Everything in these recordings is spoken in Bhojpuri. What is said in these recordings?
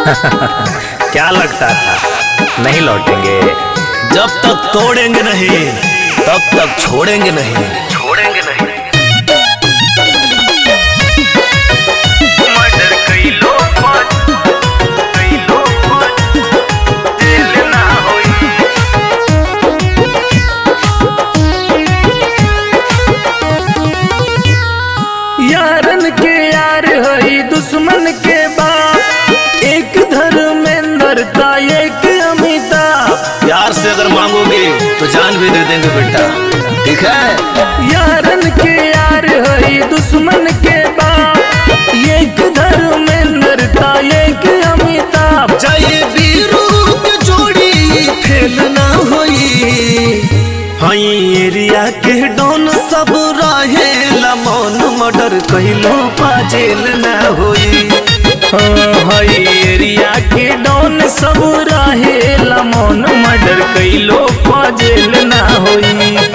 क्या लगता था नहीं लौटेंगे? जब तक तोड़ेंगे नहीं तब तक छोड़ेंगे नहीं। मर्डर कई लोग जेल ना होई। यारन के यार हई दुश्मन के बाप, एक धर्मेंद्र एक अमिताभ। प्यार से अगर मांगोगे तो जान भी दे देंगे बेटा, ठीक है। यारन के यार हई दुश्मन के बाप, एक धर्मेंद्र एक अमिताभ। जय वीरू के जोड़ी फेल ना होई। हई एरिया के डॉन सब रहे लमन, मर्डर कहिलो पा जेल ना होई। हई एरिया के डॉन सब रहे लमन, मर्डर कइलो पा जेल ना होई।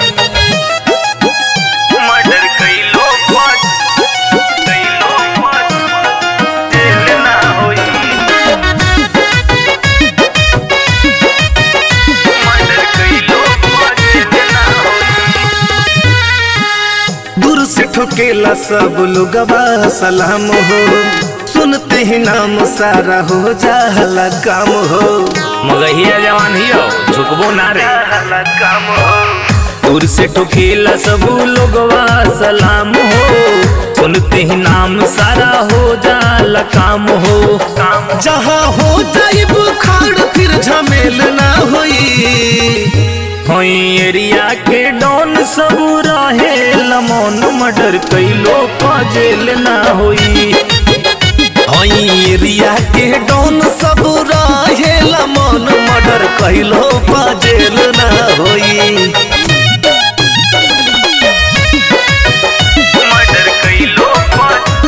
मर्डर कइलो पा जेल ना होई। मर्डर कइलो पा जेल ना होई। दूर से ठोकेला सब लोगवा सलाम हो, सुनते ही नाम सारा हो जाला काम हो। मगहिया जवान ही हो झुकबो ना रे काम हो। दूर से ठोकेला सब लोगवा सलाम हो, सुनते ही नाम सारा हो जाला काम हो। जहाँ हो जाए बुखार फिर झमेल ना होई। हई एरिया के डॉन सब रहे लमन, मर्डर कइलो पा जेल ना होई। हई एरिया के डॉन सब रहे लमन, मर्डर कहिलो पा जेल ना होई। मर्डर कइलो पा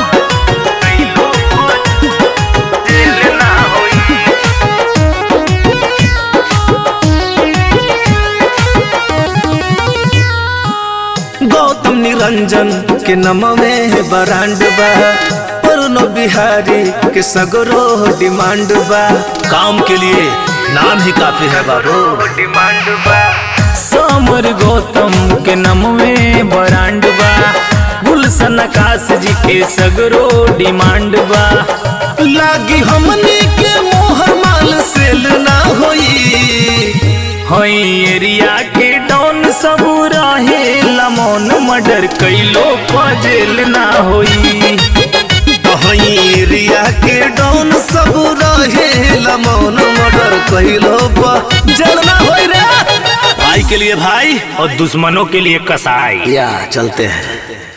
जेल ना होई। गौतम निरंजन के नमवे बरांड बा, परनो बिहारी के सगरो डिमांड बा। काम के लिए नाम ही काफी है बाबू। डिमांड बा समर गौतम के नमवे बरांड बा, गुलशन आकाश जी के सगरो डिमांड बा। लागी हमने के मोहर माल सेल ना होई। हई एरिया के डॉन सब रहे लमन, मर्डर कइलो पा जेल ना होई। हई एरिया के डॉन सब रहे लमन, मर्डर कहिलो पा जेल ना होई रे। भाई के लिए भाई और दुश्मनों के लिए कसाई। या चलते हैं।